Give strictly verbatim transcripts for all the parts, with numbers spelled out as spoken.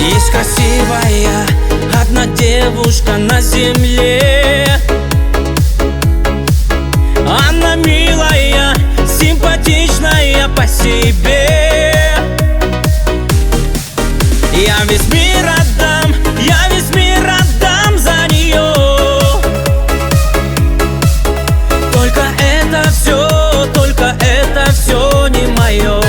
Есть красивая одна девушка на земле. Она милая, симпатичная по себе. Я весь мир отдам, я весь мир отдам за нее. Только это все, только это все не мое.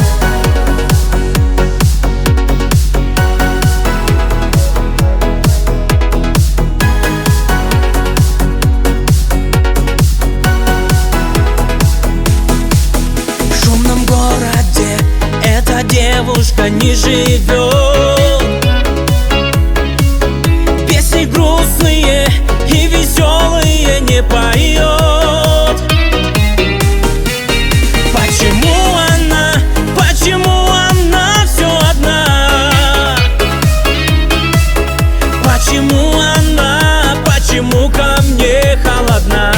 В шумном городе эта девушка не живет. Песни грустные и веселые не поет. Почему она, почему она все одна? Почему она, почему ко мне холодна?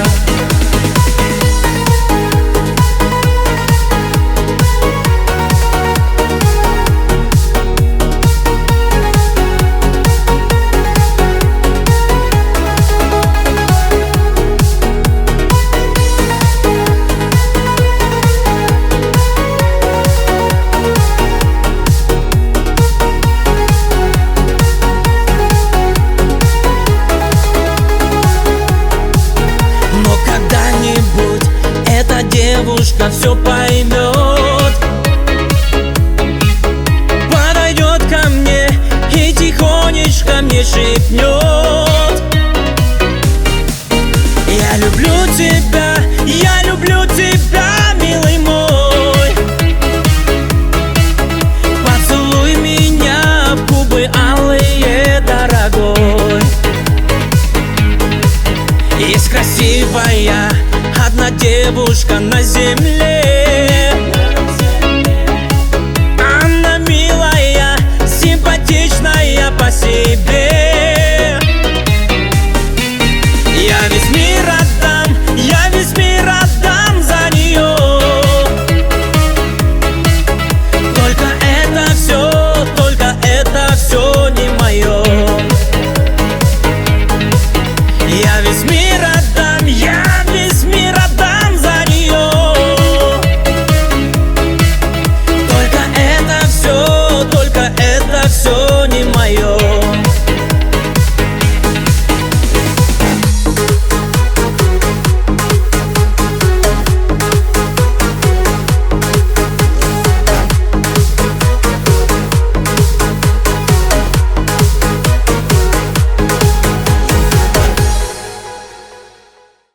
Эта девушка все поймет, подойдет ко мне и тихонечко мне шепнет: я люблю тебя, я люблю тебя, милый мой. Поцелуй меня в губы алые, дорогой. Есть красивая одна девушка на земле.